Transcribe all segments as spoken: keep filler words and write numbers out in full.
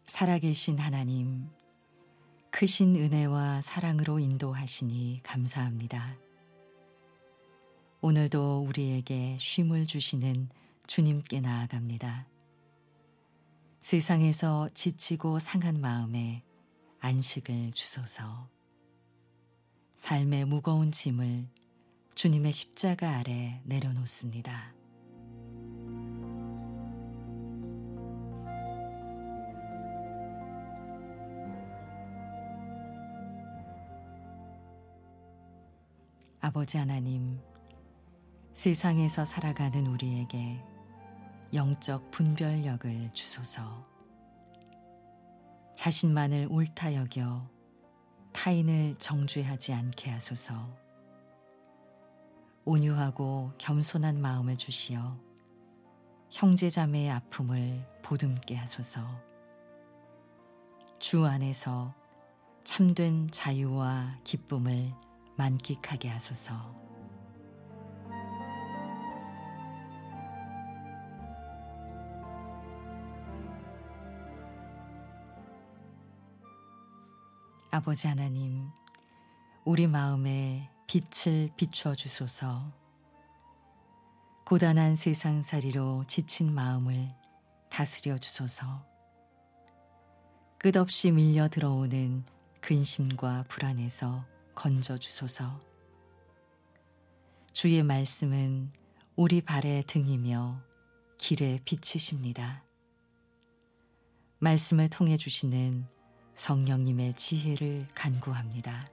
살아계신 하나님, 크신 은혜와 사랑으로 인도하시니 감사합니다. 오늘도 우리에게 쉼을 주시는 주님께 나아갑니다. 세상에서 지치고 상한 마음에 안식을 주소서. 삶의 무거운 짐을 주님의 십자가 아래 내려놓습니다. 아버지 하나님, 세상에서 살아가는 우리에게 영적 분별력을 주소서. 자신만을 옳다 여겨 타인을 정죄하지 않게 하소서. 온유하고 겸손한 마음을 주시어 형제자매의 아픔을 보듬게 하소서. 주 안에서 참된 자유와 기쁨을 만끽하게 하소서. 아버지 하나님, 우리 마음에 빛을 비추어 주소서. 고단한 세상살이로 지친 마음을 다스려 주소서. 끝없이 밀려 들어오는 근심과 불안에서 건져 주소서. 주의 말씀은 우리 발의 등이며 길의 빛이십니다. 말씀을 통해 주시는 성령님의 지혜를 간구합니다.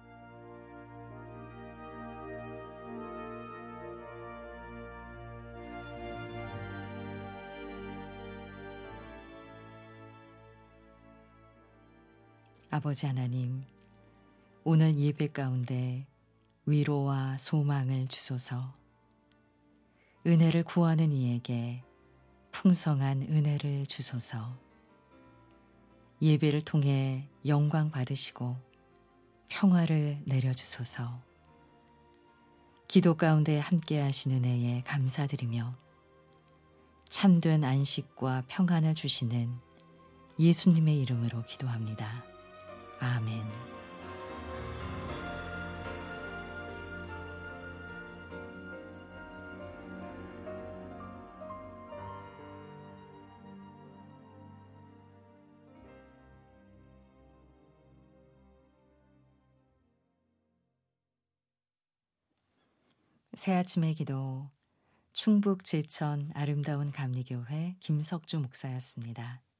아버지 하나님, 오늘 예배 가운데 위로와 소망을 주소서. 은혜를 구하는 이에게 풍성한 은혜를 주소서. 예배를 통해 영광 받으시고 평화를 내려주소서. 기도 가운데 함께 하시는 은혜에 감사드리며 참된 안식과 평안을 주시는 예수님의 이름으로 기도합니다. 아멘. 새아침의 기도, 충북 제천 아름다운 감리교회 김석주 목사였습니다.